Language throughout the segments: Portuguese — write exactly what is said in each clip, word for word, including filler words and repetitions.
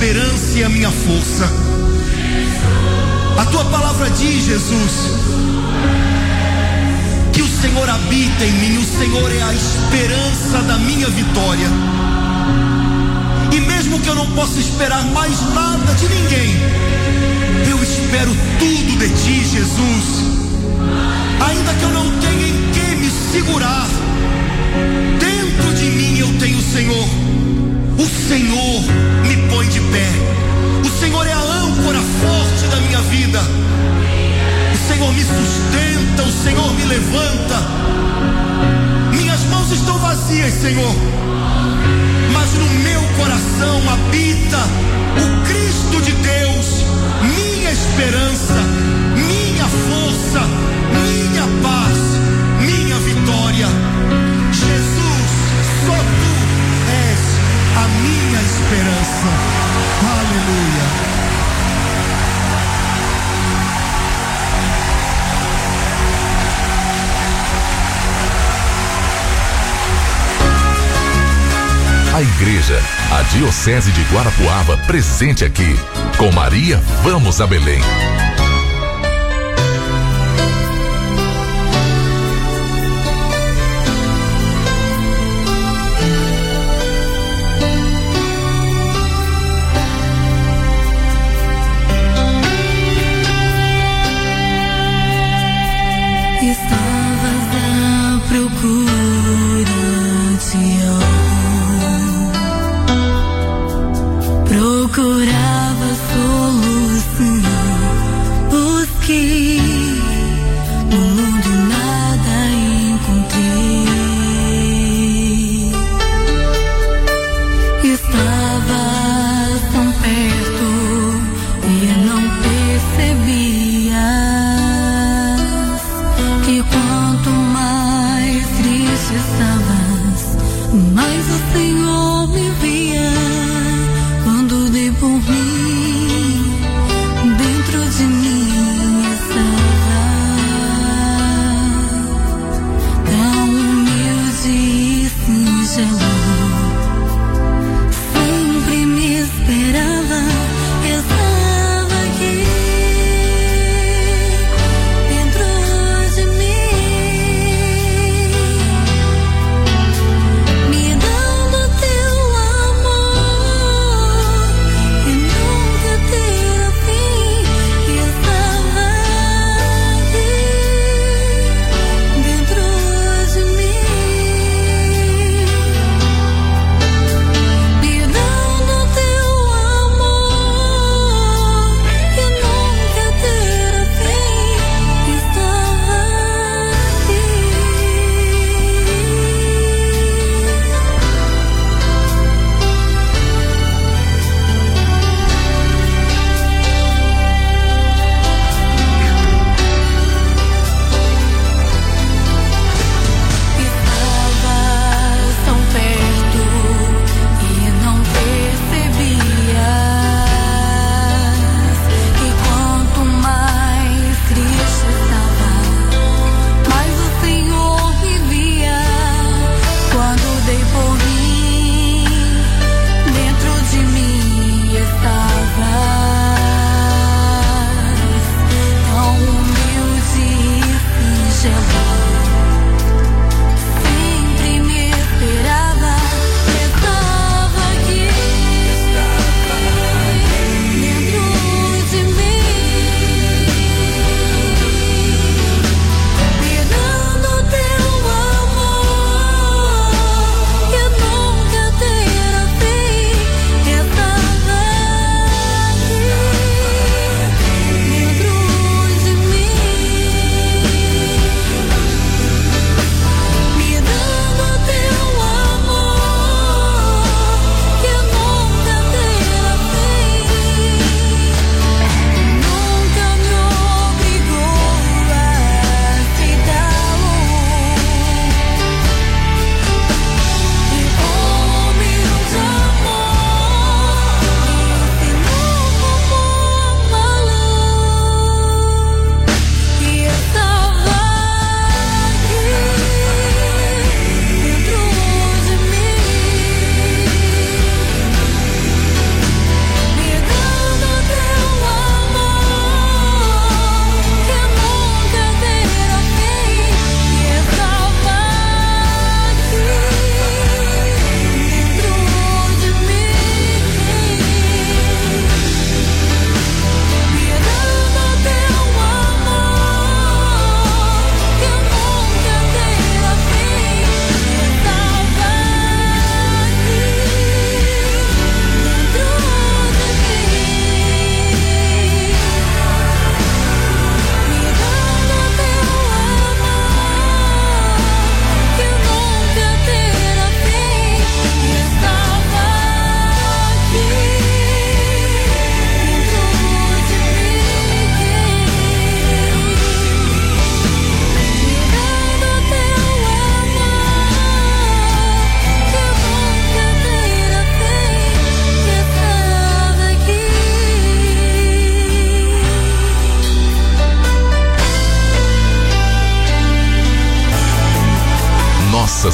esperança e a minha força. A tua palavra diz, Jesus, que o Senhor habita em mim, o Senhor é a esperança da minha vitória. E mesmo que eu não possa esperar mais nada de ninguém, eu espero tudo de ti, Jesus. Ainda que eu não tenha em que me segurar, dentro de mim eu tenho o Senhor. O Senhor me põe de pé. O Senhor é a âncora forte da minha vida. O Senhor me sustenta, o Senhor me levanta. Minhas mãos estão vazias, Senhor, mas no meu coração habita o Cristo de Deus, minha esperança, minha força, minha paz, minha vitória. Jesus, só tu és a minha esperança. Aleluia. A igreja, a Diocese de Guarapuava, presente aqui. Com Maria, vamos a Belém. Estavas à procura de algo, procurava solução, os que no mundo nada encontrei. Estavas tão perto e não percebias que quanto mais triste estavas, mais o Senhor me via. Quando dei por mim, dentro de mim estava tão humilde e singelo. Sempre me esperava, estava aqui dentro de mim, me dando teu amor.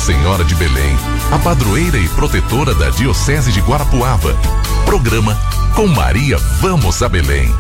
Senhora de Belém, a padroeira e protetora da Diocese de Guarapuava. Programa Com Maria Vamos a Belém.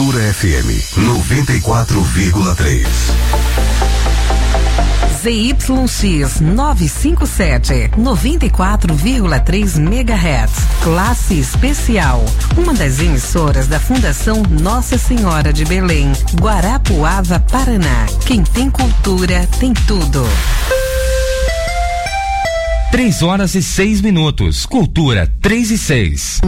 Cultura F M noventa e quatro vírgula três. Z Y X novecentos e cinquenta e sete, noventa e quatro vírgula três megahertz. Classe especial. Uma das emissoras da Fundação Nossa Senhora de Belém, Guarapuava, Paraná. Quem tem cultura tem tudo. Três horas e seis minutos. Cultura três e seis.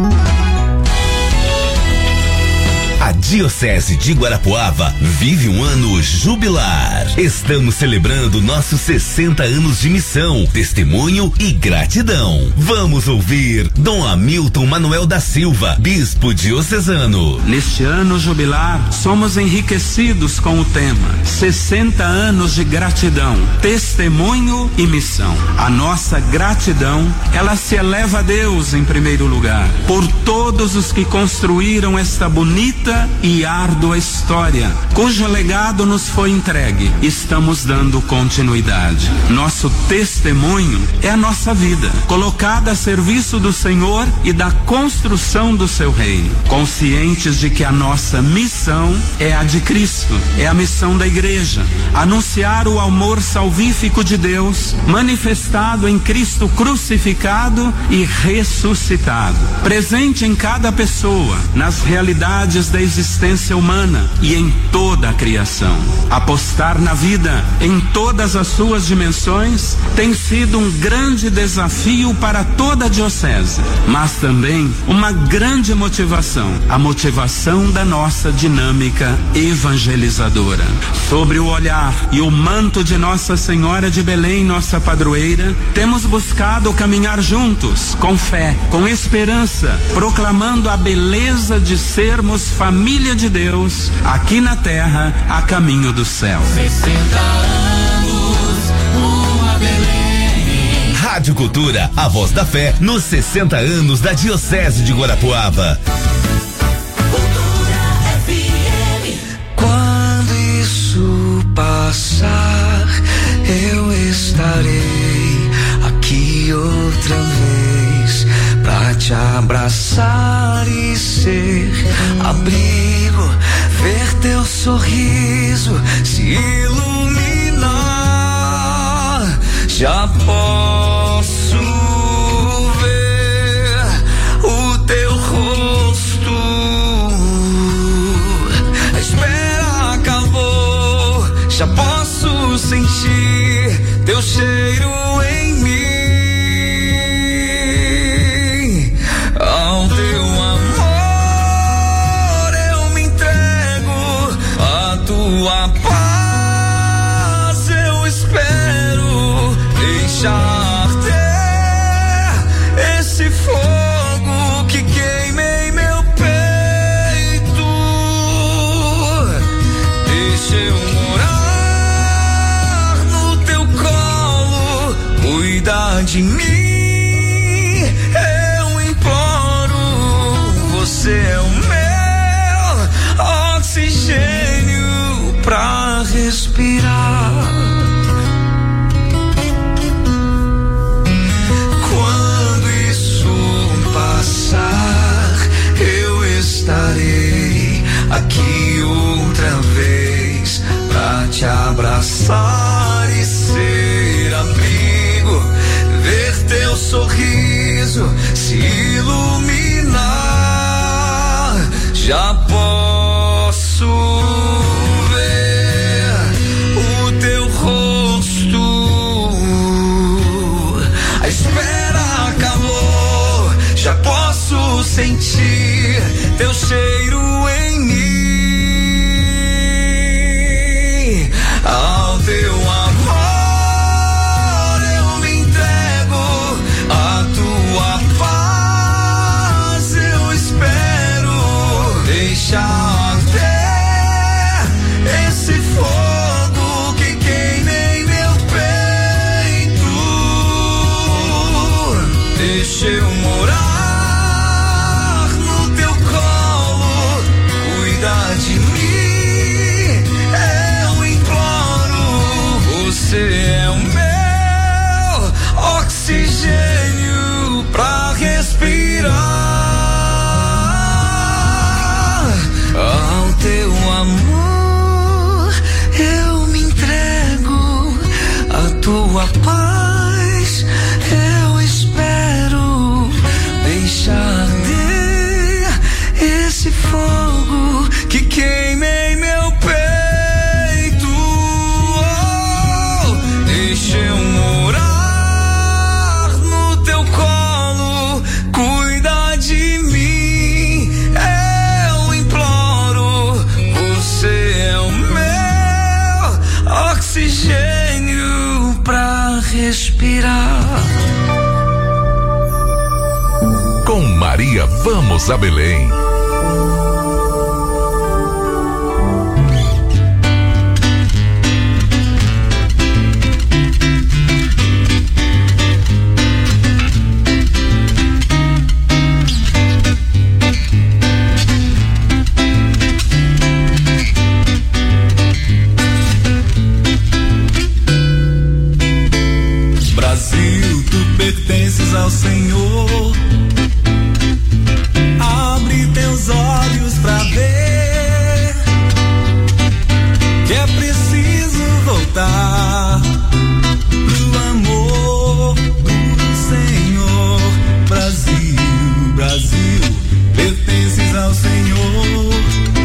A Diocese de Guarapuava vive um ano jubilar. Estamos celebrando nossos sessenta anos de missão, testemunho e gratidão. Vamos ouvir Dom Hamilton Manuel da Silva, bispo diocesano. Neste ano jubilar, somos enriquecidos com o tema sessenta anos de gratidão, testemunho e missão. A nossa gratidão, ela se eleva a Deus em primeiro lugar, por todos os que construíram esta bonita e árdua história, cujo legado nos foi entregue. Estamos dando continuidade. Nosso testemunho é a nossa vida, colocada a serviço do Senhor e da construção do seu reino, conscientes de que a nossa missão é a de Cristo, é a missão da igreja, anunciar o amor salvífico de Deus, manifestado em Cristo crucificado e ressuscitado, presente em cada pessoa, nas realidades da existência humana e em toda a criação. Apostar na vida em todas as suas dimensões tem sido um grande desafio para toda a diocese, mas também uma grande motivação, a motivação da nossa dinâmica evangelizadora. Sobre o olhar e o manto de Nossa Senhora de Belém, nossa padroeira, temos buscado caminhar juntos, com fé, com esperança, proclamando a beleza de sermos família de Deus, aqui na terra, a caminho do céu. sessenta anos, uma Belém. Rádio Cultura, a voz da fé, nos sessenta anos da Diocese de Guarapuava. Quando isso passar, eu estarei aqui outra vez pra te abraçar e ser abrigo, ver teu sorriso se iluminar. Já posso ver o teu rosto, a espera acabou. Já posso sentir teu cheiro em mim. Ao teu amor eu me entrego, a tua paz eu espero. Deixa arder esse fogo que queimei meu peito. Deixa eu morar no teu colo, cuidar de mim. Você é o meu oxigênio pra respirar. Quando isso passar, eu estarei aqui outra vez pra te abraçar e ser abrigo, ver teu sorriso se iluminar. Já posso ver o teu rosto, a espera acabou. Já posso sentir teu cheiro em mim. Ao teu amor eu me entrego, a tua paz eu espero. Deixa arder esse fogo que queimei meu peito. Deixa eu morar no teu colo, cuidar de mim. Eu imploro. tua paz eu espero. Deixa arder esse fogo que queima em meu peito. Oh, deixa eu morar no teu colo, cuida de mim, eu imploro. Você é o meu oxigênio pra respirar. Com Maria, vamos a Belém. Brasil, tu pertences ao Senhor. Abre teus olhos pra ver que é preciso voltar pro amor do Senhor. Brasil, Brasil, pertences ao Senhor.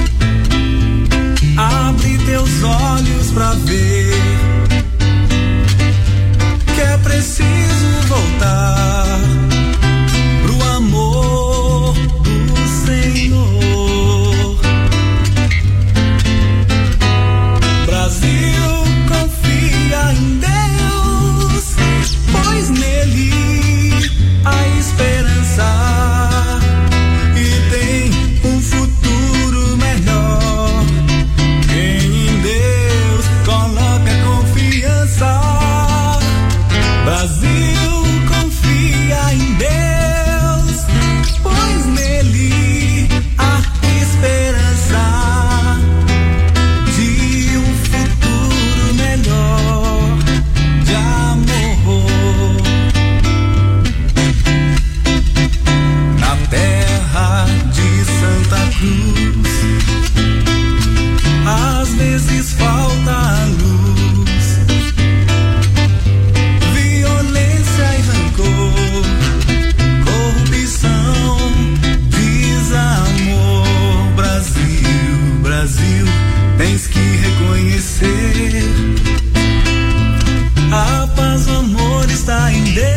Abre teus olhos pra ver que é preciso voltar pro amor do Senhor. Brasil, confia em Deus, pois nele há esperança e tem um futuro melhor. Quem em Deus coloca confiança. Brasil, confia em Deus, pois nele há esperança de um futuro melhor, de amor. Na terra de Santa Cruz, às vezes falta a luz. Corrupção, desamor. Brasil, Brasil, tens que reconhecer. A paz, o amor está em Deus,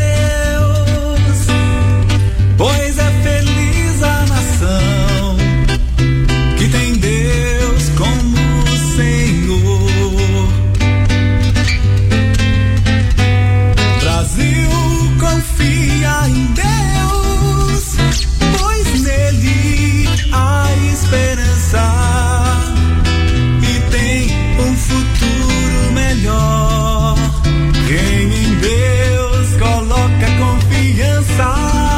pois é feliz a nação que tem Deus como Senhor. Brasil, confia em Deus, pois nele há esperança e tem um futuro melhor. Quem em Deus coloca confiança.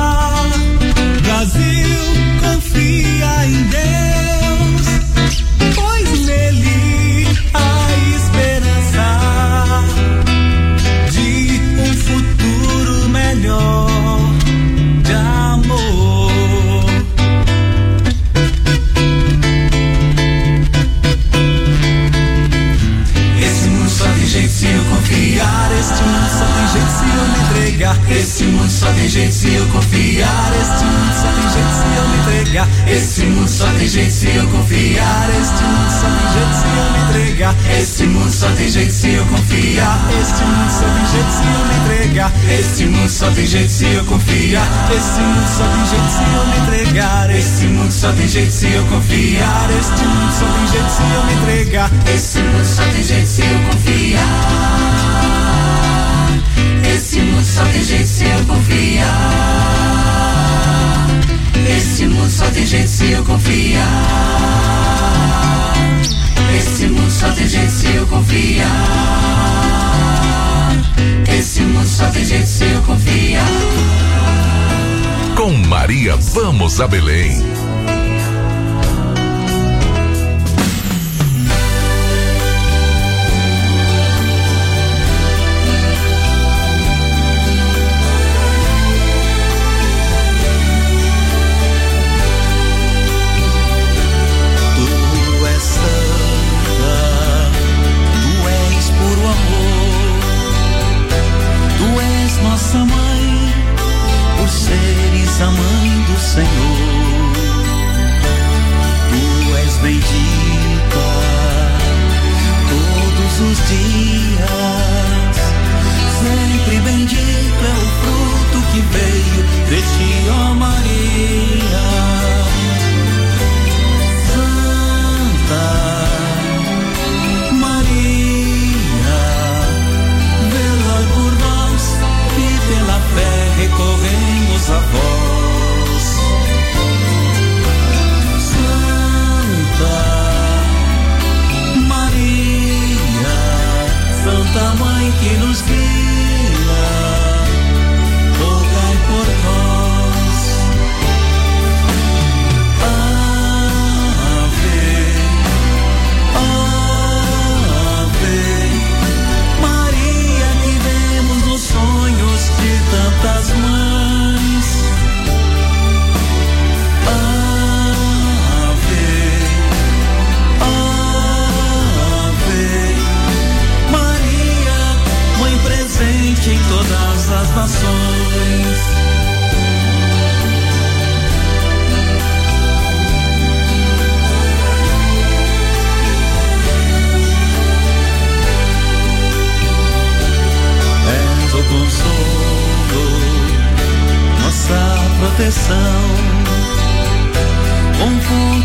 Brasil, confia em Deus, pois nele há esperança de um futuro melhor, de amor. Esse mundo só tem jeito se eu confiar. Este mundo só tem jeito se eu me entregar. Esse mundo só tem jeito se eu confiar. Este mundo só tem jeito se eu me entregar. Esse mundo só tem jeito se eu confiar. Este mundo só tem jeito se eu me entregar. Esse mundo só tem jeito se eu confiar. Este mundo só tem jeito se eu me entregar. Esse mundo só tem jeito se eu confiar. Esse mundo só tem jeito se eu me entregar. Esse mundo só tem jeito se eu confiar. Este mundo só tem jeito se eu me entregar. Esse mundo só tem jeito se eu confiar. Esse mundo só tem jeito se eu confiar. Esse mundo só tem jeito se eu confiar. Esse mundo só tem jeito se eu confiar. Esse mundo só tem jeito se eu confiar. Com Maria, vamos a Belém.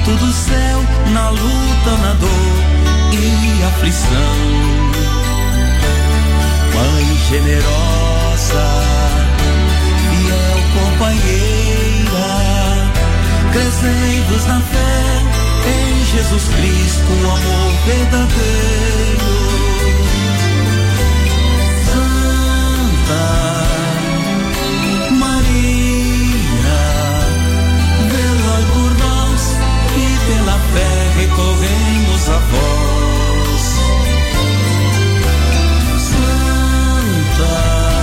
manto do céu, na luta, na dor e aflição. Mãe generosa, fiel companheira, crescei-vos na fé em Jesus Cristo, um amor verdadeiro. Santa Maria, velai por nós e pela fé recorremos a vós. Santa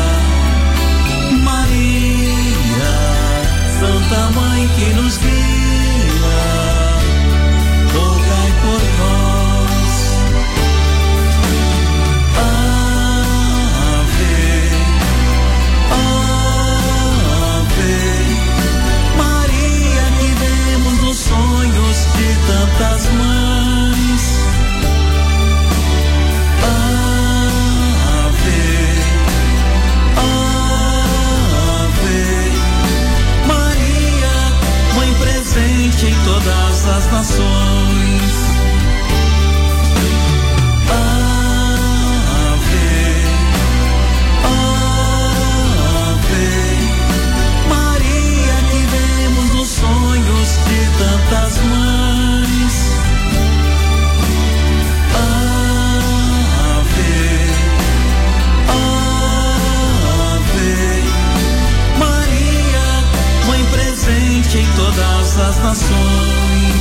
Maria, Santa Mãe que nos guia, rogai por nós. Ave, Ave Maria, que vemos nos sonhos de tantas mães. Ave, Ave Maria, Mãe presente em todas as nações. Ave, Ave Maria, que vemos nos sonhos de tantas mães. Ave, Ave Maria, Mãe presente em todas as nações.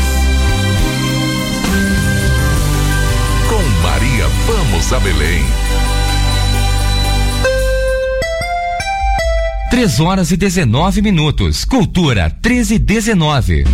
Com Maria, vamos a Belém. Três horas e dezenove minutos. Cultura treze e dezenove.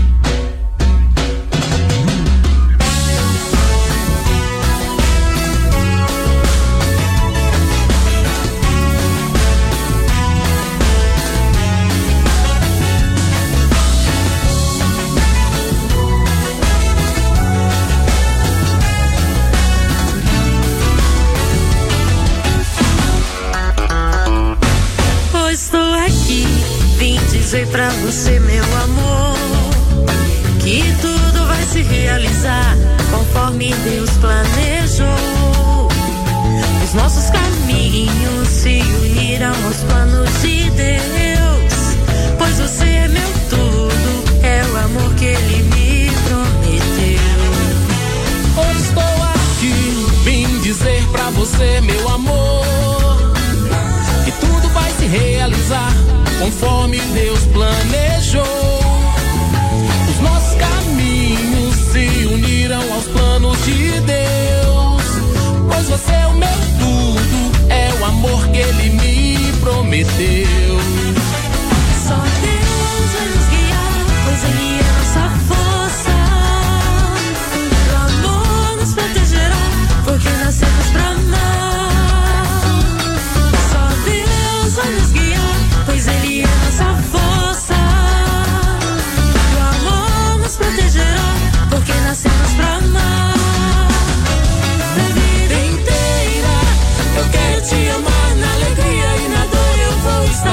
Estou aqui, vim dizer pra você, meu amor, que tudo vai se realizar conforme Deus planejou. Os nossos caminhos se unirão aos planos de Deus, pois você é meu tudo, é o amor que Ele me prometeu. Hoje estou aqui, vim dizer pra você, meu amor, que tudo vai se realizar conforme Deus planejou. Os nossos caminhos se unirão aos planos de Deus, pois você é o meu tudo, é o amor que Ele me prometeu. Só Deus vai nos guiar, pois Ele é nossa força. O amor nos protegerá, porque nascemos pra amar. Só Deus vai nos guiar, pois Ele é nossa força. O amor nos protegerá, porque nascemos pra amar. Na vida inteira eu quero te amar, na alegria e na dor eu vou estar.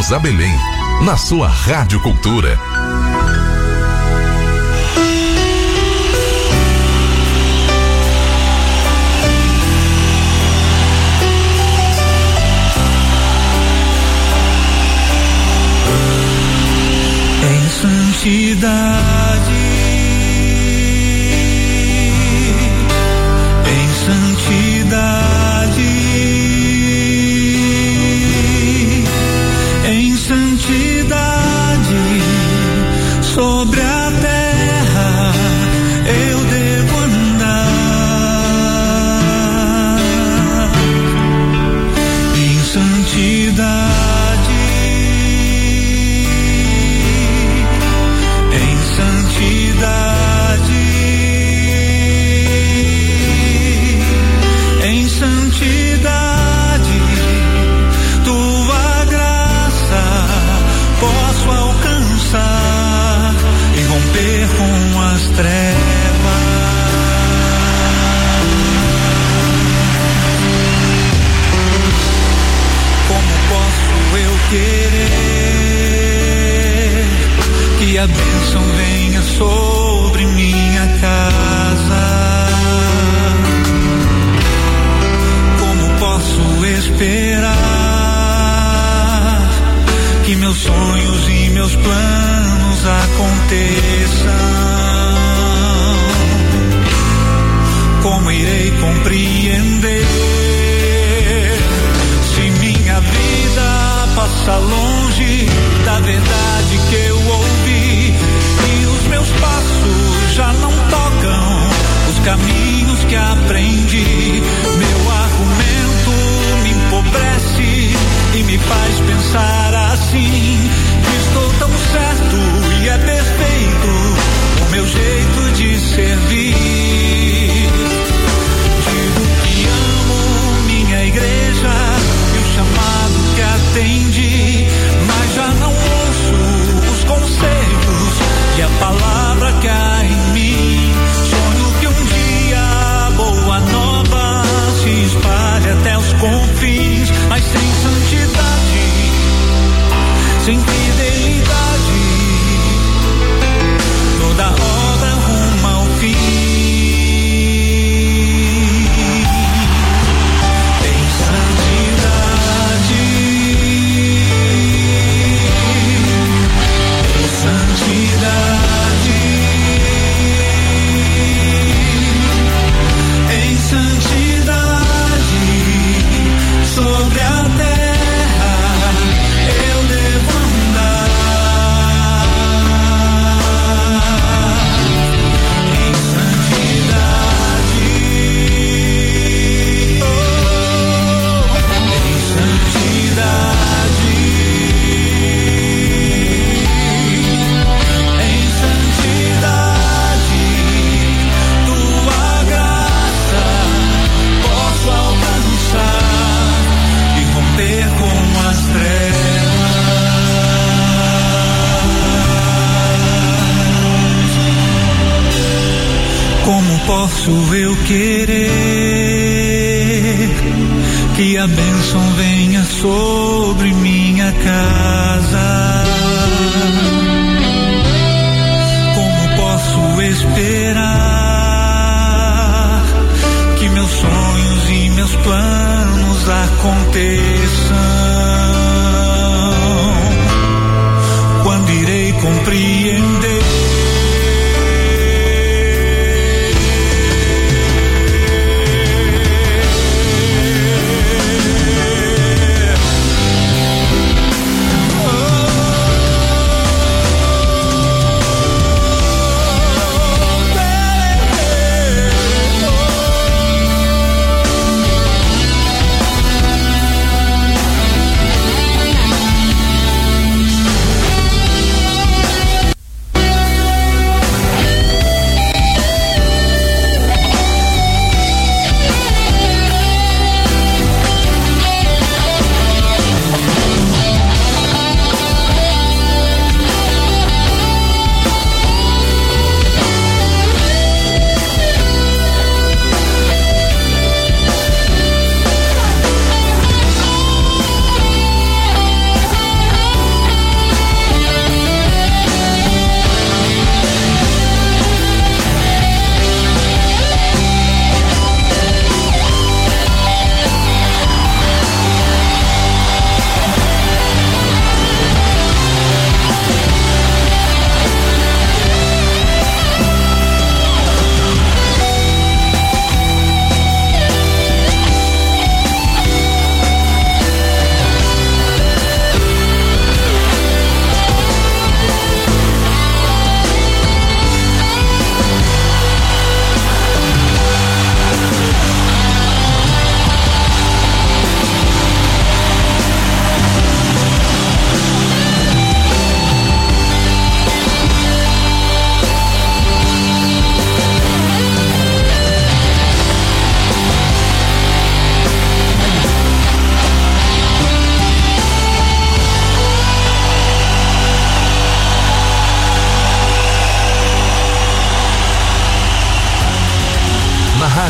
Vamos a Belém, na sua Rádio Cultura. Em santidade, em santidade, em santidade, sobre a terra eu devo andar. Em santidade, em santidade, tua graça posso alcançar e romper com as trevas. Como posso eu querer que a bênção venha sobre minha casa? Como posso esperar que meus sonhos e meus planos aconteçam? Como irei compreender se minha vida passa longe da verdade que eu ouvi e os meus passos já não tocam os caminhos que aprendi? Meu argumento me empobrece e me faz pensar assim, que estou tão certo e é perfeito o meu jeito de servir. Digo que amo minha igreja e o chamado que atendi, mas já não ouço os conselhos e a palavra que há em mim. Sonho que um dia a boa nova se espalhe até os confins, mas sem santidade, sem fidelidade, toda obra ruma ao fim. Em santidade, em santidade, em santidade, sobre a terra eu devo andar. Em santidade, oh, em santidade, em santidade, tua graça posso alcançar e romper com as trevas. Como posso eu querer que a bênção venha sobre minha casa? Como posso esperar que meus sonhos e meus planos aconteçam? Quando irei compreender oh,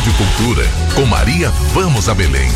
Rádio Cultura, com Maria Vamos a Belém.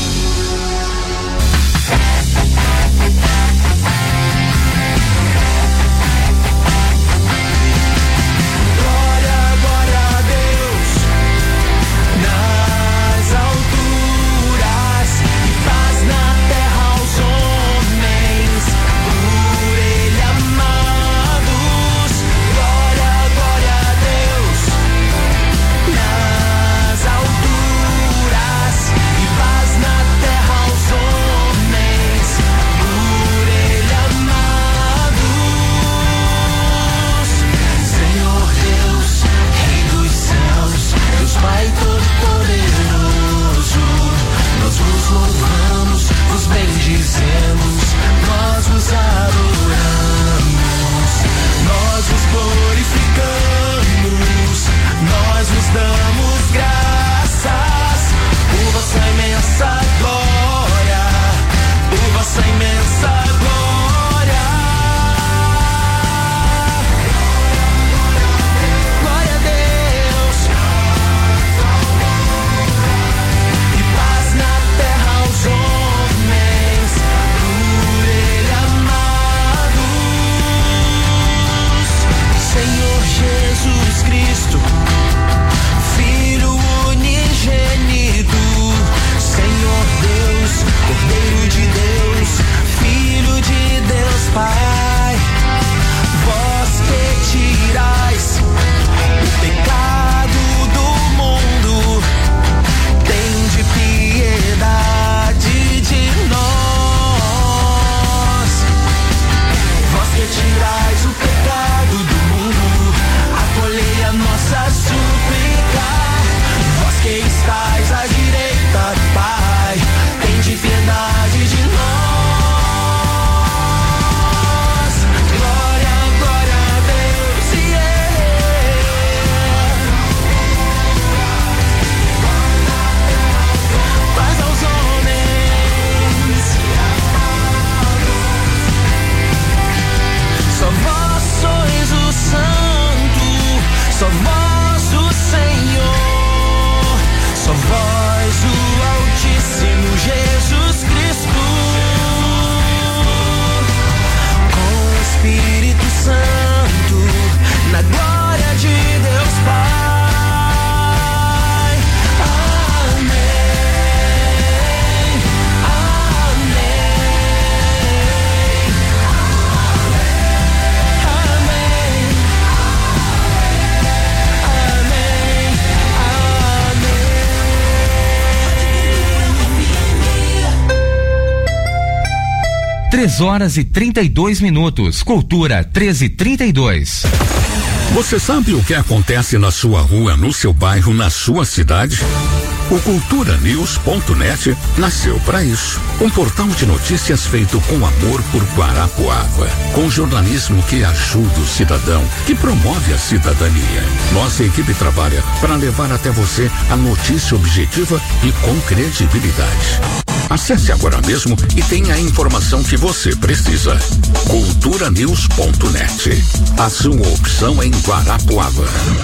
três horas e trinta e dois minutos. Cultura treze e trinta e dois. Você sabe o que acontece na sua rua, no seu bairro, na sua cidade? O cultura news ponto net nasceu para isso. Um portal de notícias feito com amor por Guarapuava, com jornalismo que ajuda o cidadão, que promove a cidadania. Nossa equipe trabalha para levar até você a notícia objetiva e com credibilidade. Acesse agora mesmo e tenha a informação que você precisa. cultura news ponto net. A sua opção em Guarapuava.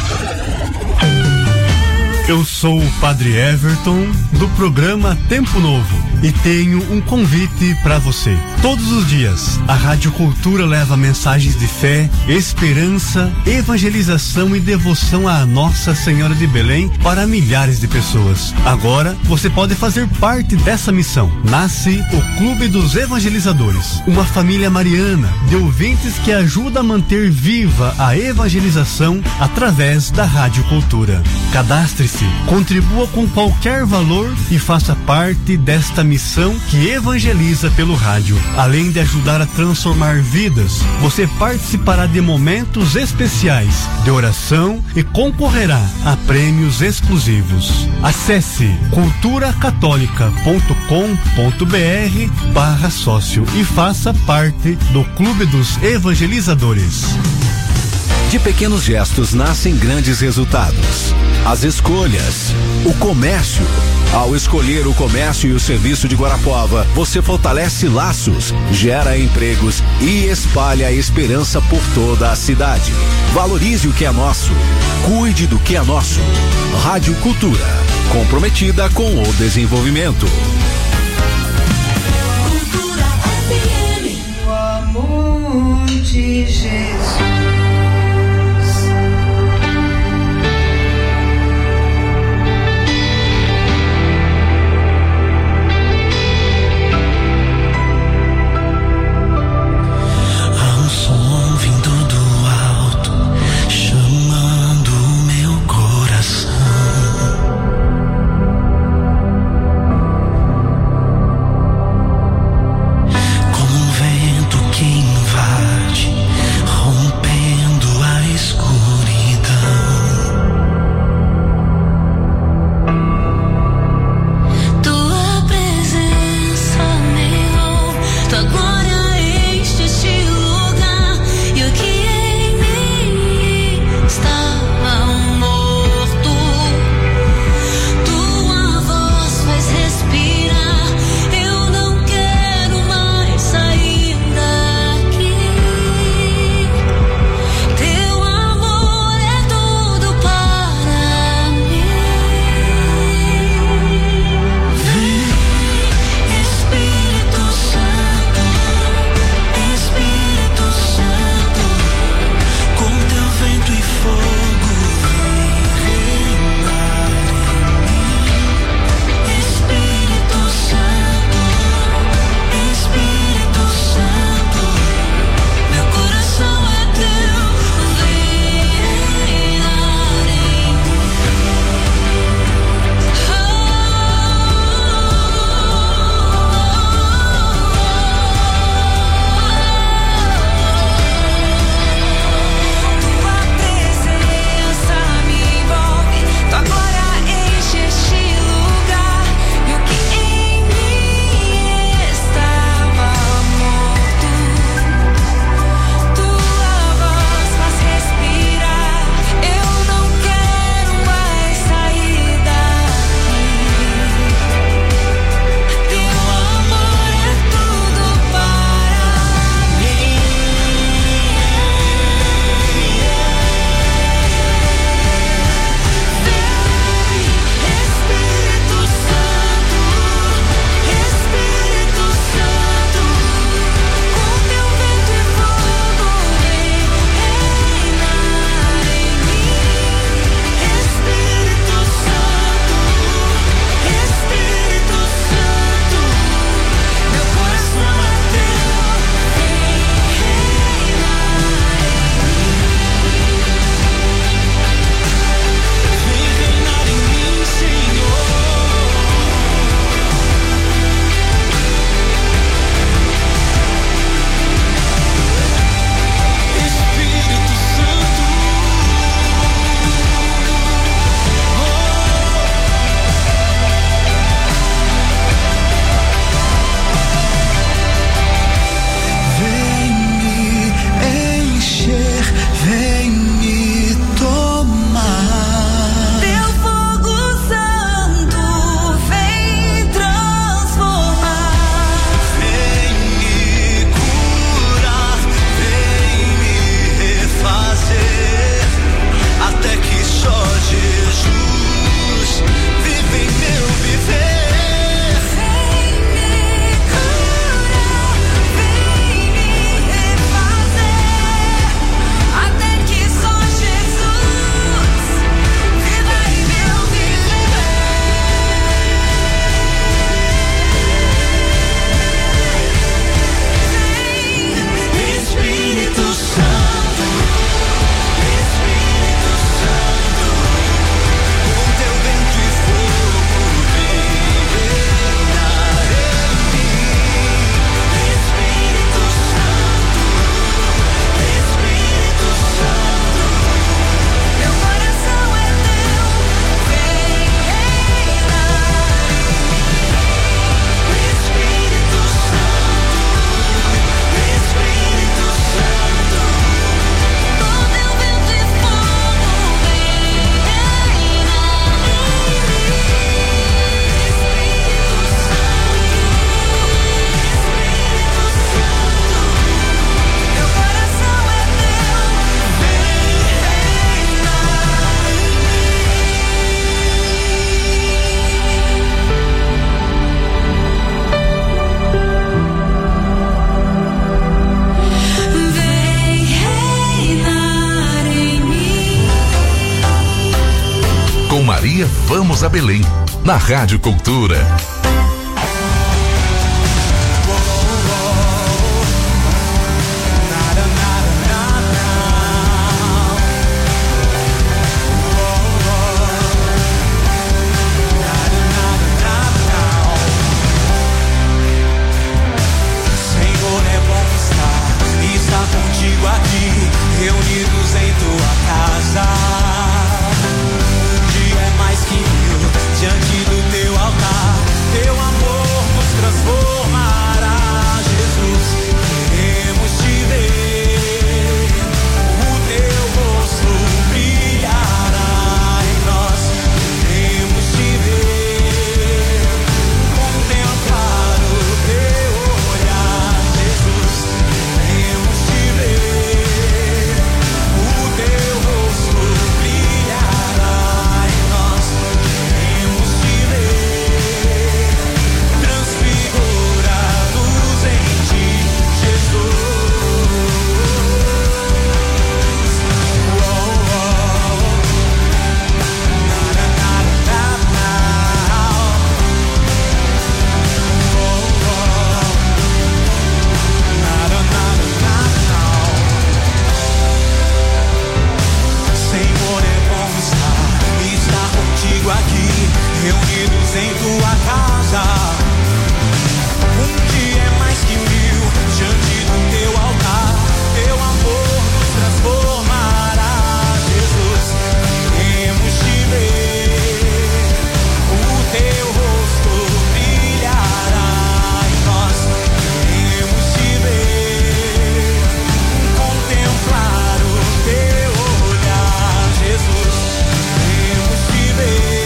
Eu sou o Padre Everton, do programa Tempo Novo, e tenho um convite para você. Todos os dias, a Rádio Cultura leva mensagens de fé, esperança, evangelização e devoção à Nossa Senhora de Belém para milhares de pessoas. Agora, você pode fazer parte dessa missão. Nasce o Clube dos Evangelizadores, uma família mariana de ouvintes que ajuda a manter viva a evangelização através da Rádio Cultura. Cadastre-se, contribua com qualquer valor e faça parte desta missão que evangeliza pelo rádio. Além de ajudar a transformar vidas, você participará de momentos especiais de oração e concorrerá a prêmios exclusivos. Acesse cultura católica ponto com ponto br barra sócio e faça parte do Clube dos Evangelizadores. De pequenos gestos nascem grandes resultados. As escolhas, o comércio. Ao escolher o comércio e o serviço de Guarapuava, você fortalece laços, gera empregos e espalha a esperança por toda a cidade. Valorize o que é nosso. Cuide do que é nosso. Rádio Cultura. comprometida com o desenvolvimento. O amor de Jesus. Como um vento que invade, rompe Com Maria, vamos a Belém, na Rádio Cultura. Reunidos em tua casa, um dia é mais que mil diante do teu altar. Teu amor nos transformará, Jesus. Queremos te ver, o teu rosto brilhará em nós. Queremos te ver, contemplar o teu olhar, Jesus. Queremos te ver. Aqui, reunidos em tua casa, um dia é mais que mil diante do teu altar. Teu amor nos transformará, Jesus. Queremos te ver, o teu rosto brilhará em nós. Queremos te ver, contemplar o teu olhar, Jesus. Queremos te ver.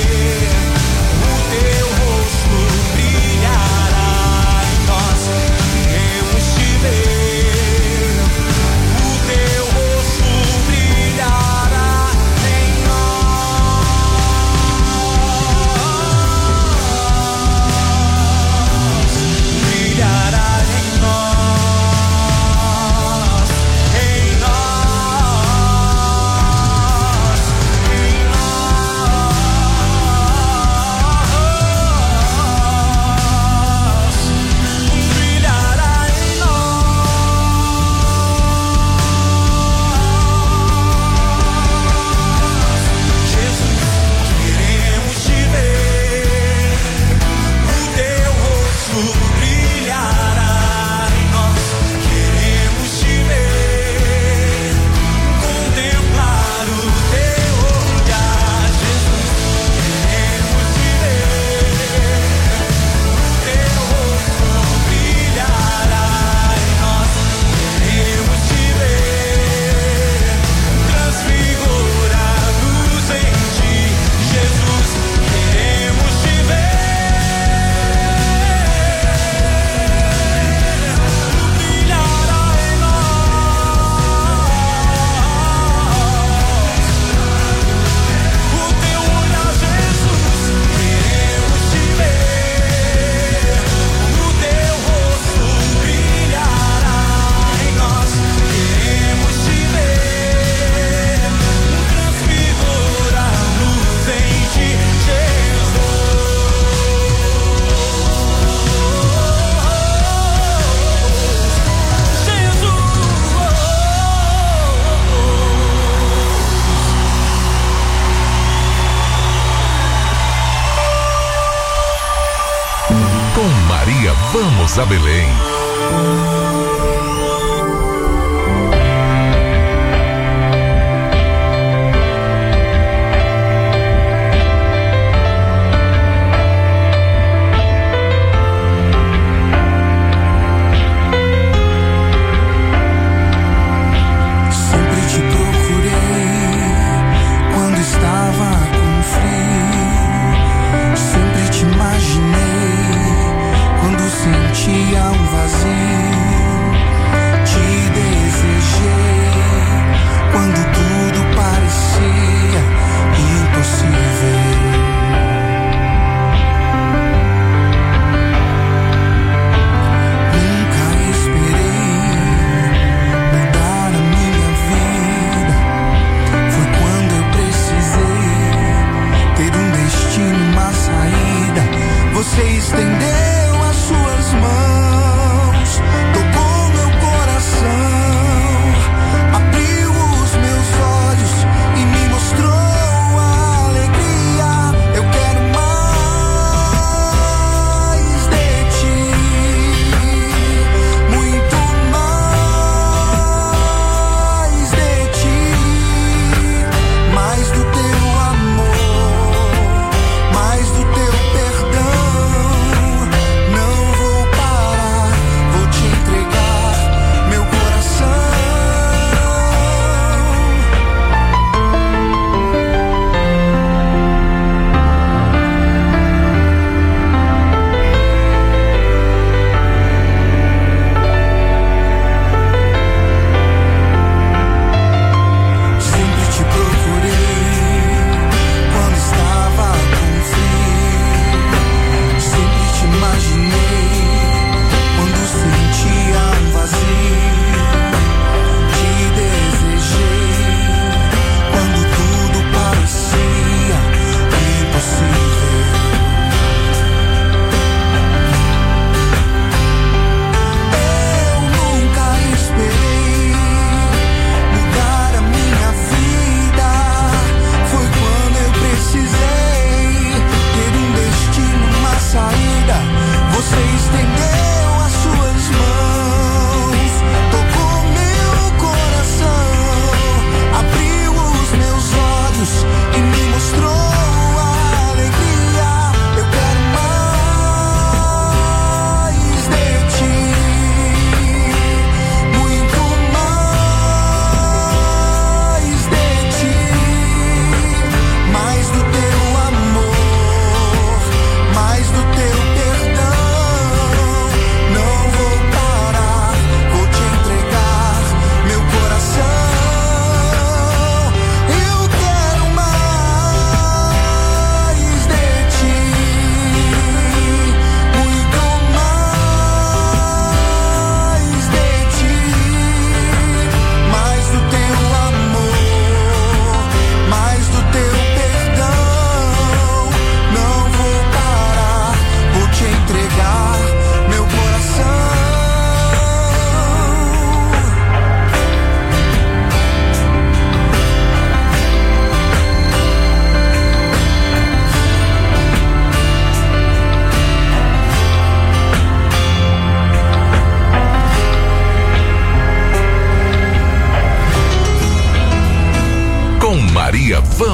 Vamos a Belém. Sempre te procurei quando estava com frio. Sempre te imaginei quando sentia um vazio.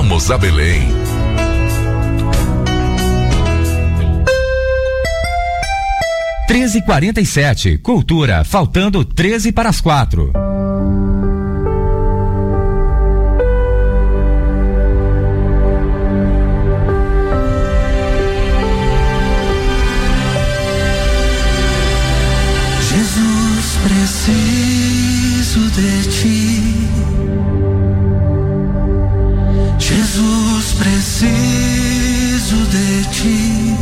Vamos a Belém. treze e quarenta e sete, Cultura, faltando treze para as quatro. Jesus, preciso de ti. Jesus, preciso de ti.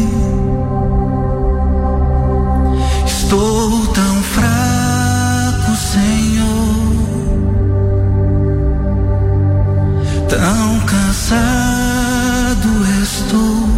Estou tão fraco, Senhor, tão cansado estou.